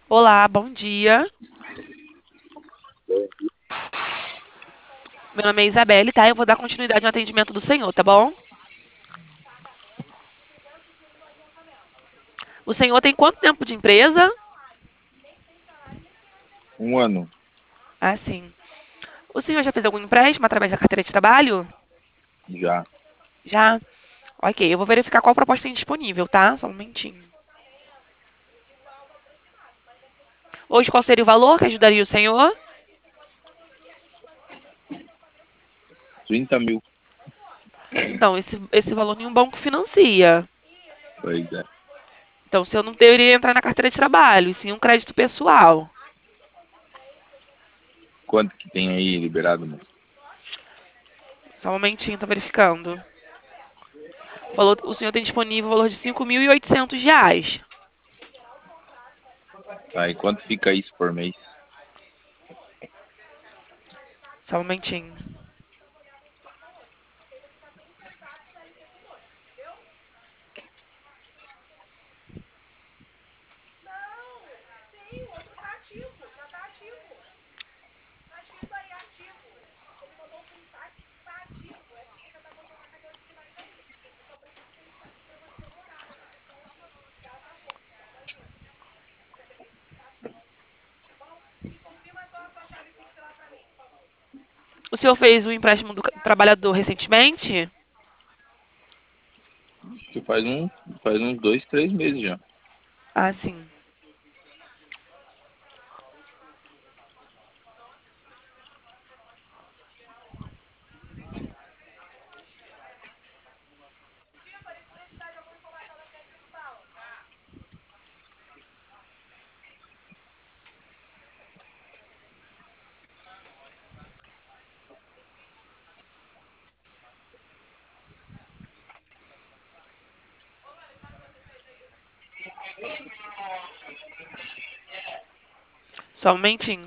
Olá, bom dia. Meu nome é Isabelle, tá? Eu vou dar continuidade no atendimento do senhor, tá bom? O senhor tem quanto tempo de empresa? Um ano, Ah, sim. O senhor já fez algum empréstimo através da carteira de trabalho? já. Já? Ok, eu vou verificar qual proposta tem disponível, tá? Só um momentinho. Hoje, qual seria o valor que ajudaria o senhor? 30 mil. Então, esse valor nenhum banco financia. Pois é. Então, o senhor não deveria entrar na carteira de trabalho, e sim um crédito pessoal. Quanto que tem aí liberado, moço? Só um momentinho, tô verificando. O senhor tem disponível o valor de R$ 5.800. Tá, e quanto fica isso por mês? Só um momentinho. O senhor fez o empréstimo do trabalhador recentemente? Acho que faz uns 2, 3 meses já. Ah, sim. Só um momentinho.